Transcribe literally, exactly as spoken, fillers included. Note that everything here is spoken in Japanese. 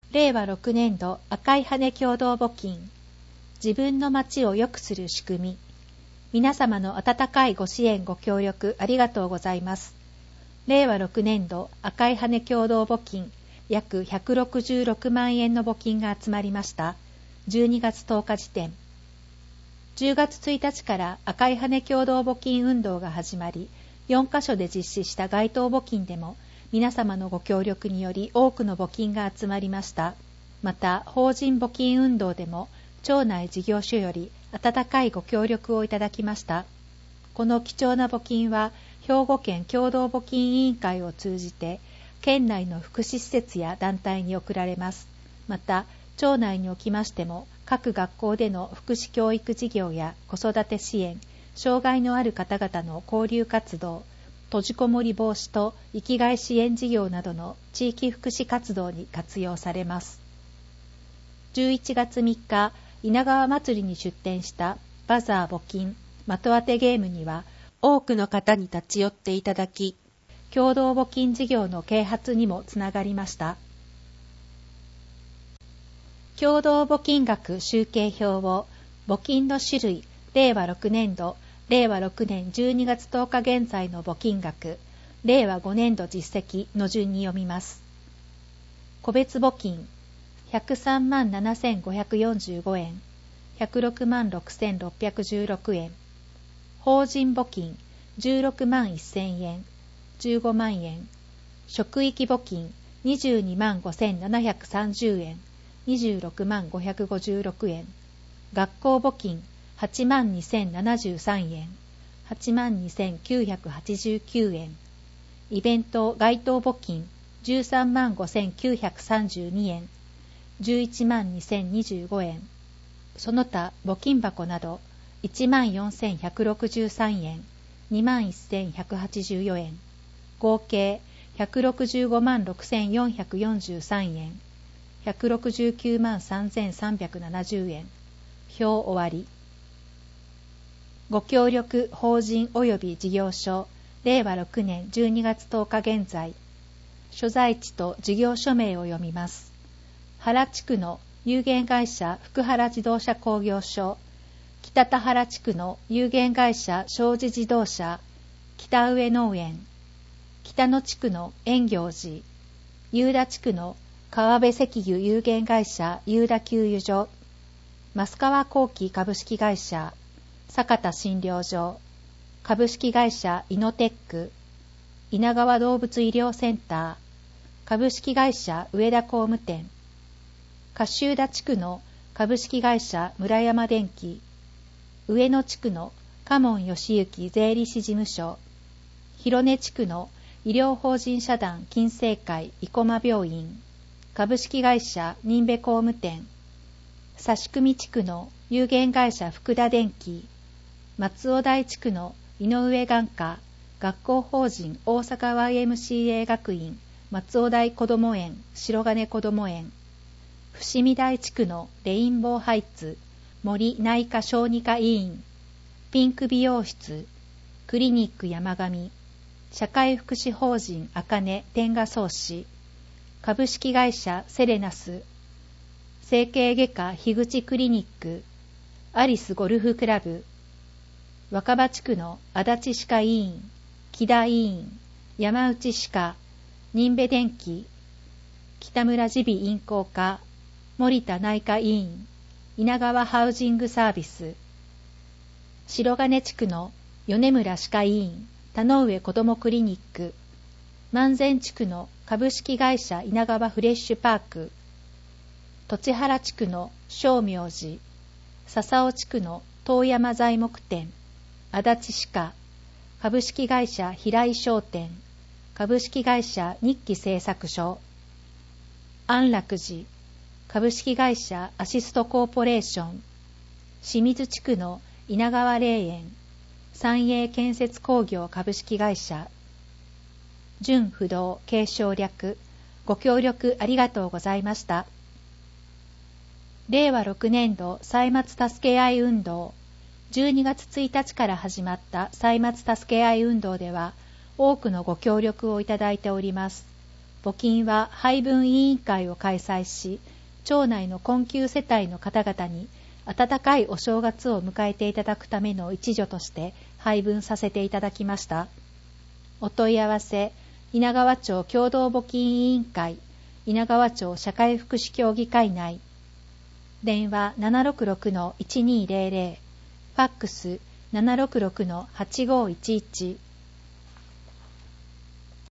れいわろくねんど赤い羽共同募金、自分の町を良くする仕組み。皆様の温かいご支援ご協力ありがとうございます。れいわろくねんど赤い羽共同募金、約ひゃくろくじゅうろくまんえんの募金が集まりました。じゅうにがつとおか時点。じゅうがつついたちから赤い羽共同募金運動が始まり、よんかしょで実施した街頭募金でも皆様のご協力により多くの募金が集まりました。また、法人募金運動でも町内事業所より温かいご協力をいただきました。この貴重な募金は兵庫県共同募金委員会を通じて県内の福祉施設や団体に送られます。また、町内におきましても各学校での福祉教育事業や子育て支援、障害のある方々の交流活動、閉じこもり防止と生きがい支援事業などの地域福祉活動に活用されます。じゅういちがつみっか、稲川祭りに出展したバザー募金的当てゲームには多くの方に立ち寄っていただき、共同募金事業の啓発にもつながりました。共同募金額集計表を募金の種類、れいわろくねんどれいわろくねんじゅうにがつとおか現在の募金額、れいわごねんど実績の順に読みます。個別募金、ひゃくさんまんななせんごひゃくよんじゅうごえん、ひゃくろくまんろくせんろっぴゃくじゅうろくえん。法人募金、じゅうろくまんせんえん、じゅうごまんえん。職域募金、にじゅうにまんごせんななひゃくさんじゅうえん、にじゅうろくまんごひゃくごじゅうろくえん。学校募金、はちまんにせんななじゅうさんえん、はちまんにせんきゅうひゃくはちじゅうきゅうえん。イベント街頭募金、じゅうさんまんごせんきゅうひゃくさんじゅうにえん、じゅういちまんにせんにじゅうごえん。その他募金箱などいちまんよんせんひゃくろくじゅうさんえん、にまんせんひゃくはちじゅうよえん。合計ひゃくろくじゅうごまんろくせんよんひゃくよんじゅうさんえん、ひゃくろくじゅうきゅうまんさんぜんさんびゃくななじゅうえん。表終わり。ご協力法人及び事業所、れいわろくねんじゅうにがつとおか現在。所在地と事業所名を読みます。原地区の有限会社福原自動車工業所、北田原地区の有限会社庄司自動車、北上農園、北野地区の円行寺、有田地区の川辺石油有限会社有田給油所、増川工機株式会社、坂田診療所、株式会社イノテック、稲川動物医療センター、株式会社上田工務店、柏田地区の株式会社村山電機、上野地区の嘉門義行税理士事務所、広根地区の医療法人社団金星会生駒病院、株式会社任部工務店、差組地区の有限会社福田電機、松尾台地区の井上眼科学校法人大阪 ワイエムシーエー 学院松尾台こども園白金こども園、伏見台地区のレインボーハイツ森内科小児科医院、ピンク美容室クリニック山上、社会福祉法人あかね天下創始、株式会社セレナス、整形外科樋口クリニック、アリスゴルフクラブ、若葉地区の足立歯科医院、木田医院、山内歯科、任部電機、北村耳鼻咽喉科、森田内科医院、稲川ハウジングサービス、白金地区の米村歯科医院、田上子どもクリニック、万全地区の株式会社稲川フレッシュパーク、栃原地区の正明寺、笹尾地区の遠山材木店、足立歯科、株式会社平井商店、株式会社日記製作所、安楽寺、株式会社アシストコーポレーション、清水地区の稲川霊園、三栄建設工業株式会社、純不動継承略、ご協力ありがとうございました。れいわろくねんど歳末助け合い運動、じゅうにがつついたちから始まった歳末助け合い運動では、多くのご協力をいただいております。 募金は配分委員会を開催し、町内の困窮世帯の方々に温かいお正月を迎えていただくための一助として配分させていただきました。お問い合わせ、稲川町共同募金委員会、稲川町社会福祉協議会内。電話 ななろくろくのいちにーぜろぜろ、ファックス ななろくろくのはちごーいちいち。